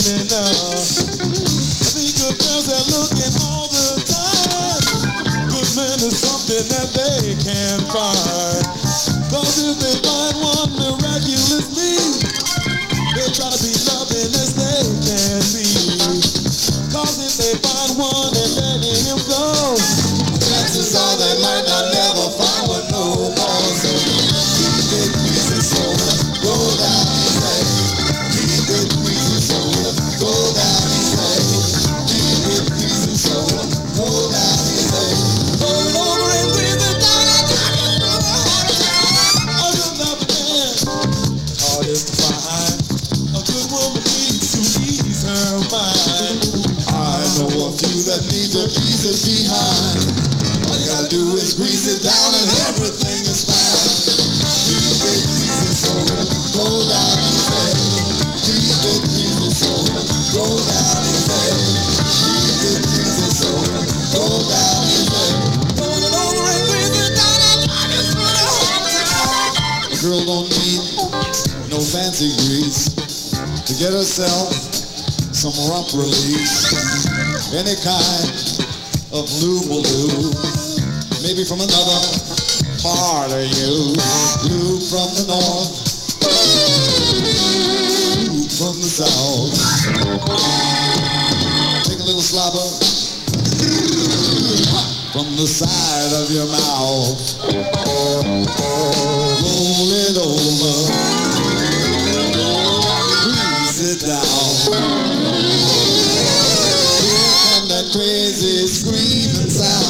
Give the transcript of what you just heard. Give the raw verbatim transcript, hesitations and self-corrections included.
raining now. I think good girls are looking all the time. Good men is something that they can't find. Cause if they find one miraculous me, they try to be loving as they can be. Cause if they find one and letting him go, chances are they might not never find one no more. So keep it greasy soda, go down his way. Keep it greasy soda, go down his way. Keep it greasy soda, go down his way. Roll it over and breathe it down and turn it through the heart attack. Oh, you'll never get hard is to find. A good woman needs to ease her mind. I know a few that need to ease it behind. All you gotta do is grease it down and everything is fine. Keep it greasy soda, go down his head. Keep it greasy soda, go down his head. Keep it greasy soda, go down his head. Roll it over and grease it down and turn it through the whole town. The girl don't need no fancy grease to get herself some rump release. Any kind of lube will do. Maybe from another part of you. Lube from the north, lube from the south. Take a little slobber from the side of your mouth. Roll it over, grease it down. Here come that crazy screaming sound.